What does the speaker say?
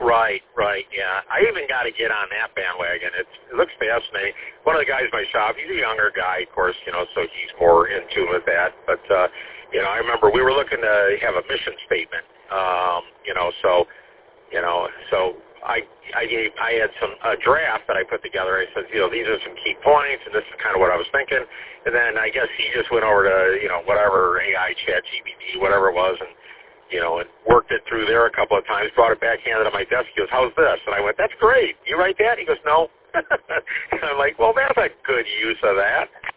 Right, yeah. I even got to get on that bandwagon. It looks fascinating. One of the guys in my shop, he's a younger guy, of course, so he's more in tune with that. But, I remember we were looking to have a mission statement, so I had a draft that I put together. I said, these are some key points, and this is kind of what I was thinking. And then I guess he just went over to, whatever AI, chat, GPT, whatever it was, and worked it through there a couple of times, brought it back, handed it on my desk. He goes, how's this? And I went, that's great. You write that? He goes, no. And I'm like, well, that's a good use of that.